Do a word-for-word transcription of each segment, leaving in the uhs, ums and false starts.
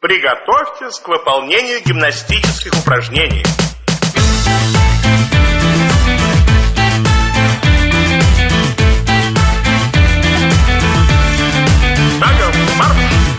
Приготовьтесь к выполнению гимнастических упражнений. Шагом марш!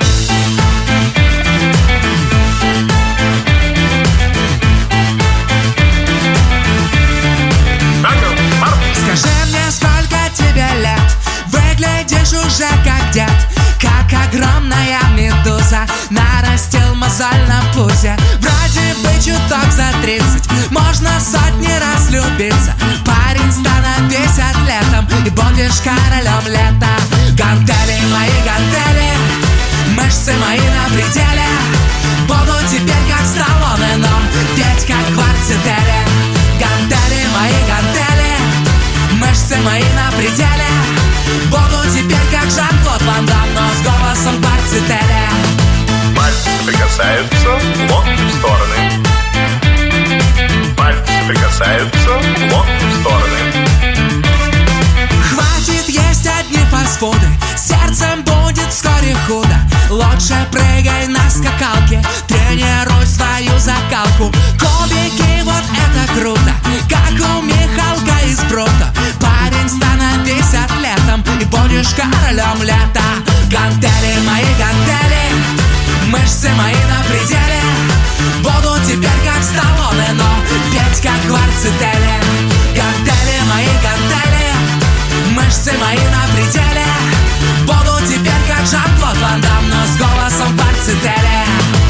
Шагом марш! Скажи мне, сколько тебе лет? Выглядишь уже как дед, как огромная медуза. Нарастил мозоль на пузе. Вроде бы чуток за тридцать, можно сотни раз влюбиться. Парень станет пятьдесят летом, и будешь королем лета. Гантели, мои гантели, мышцы мои на пределе. Буду теперь как Сталлоне, но петь как в Квартетели. Гантели, мои гантели, мышцы мои на пределе. Буду теперь как Жан-Клод Ван Дамм, но с голосом Квартетели. Пальцы соприкасаются, локти в стороны. Пальцы соприкасаются, локти в стороны. Хватит есть одни фастфуды, сердцем будет вскоре худо. Лучше прыгай на скакалке, тренируй свою закалку. Кубики, вот это круто, как у Михалка из Прута. Парень станет пятьдесят летом, и будешь королем лета. Гантели, мои гантели, мышцы мои на пределе. Буду теперь как Сталлоне, но петь как в Квартетели. Гантели, мои гантели, мышцы мои на пределе. Буду теперь как Жан-Клод Ван Дамм, но с голосом Квартетели.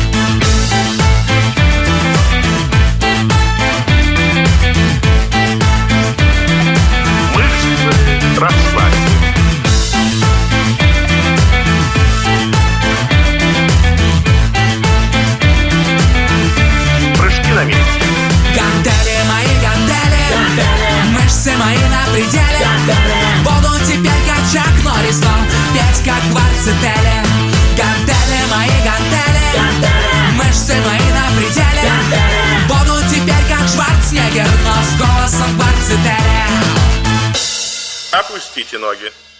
Мышцы расслабьте. Прыжки на месте. Гантели, мои гантели, мышцы мои на пределе. Буду теперь как Чак Норрис, но петь как в Квартетели. Гантели, мои гантели, мышцы мои на пределе. Буду теперь как Шварценеггер, но с голосом Квартетели. Опустите ноги.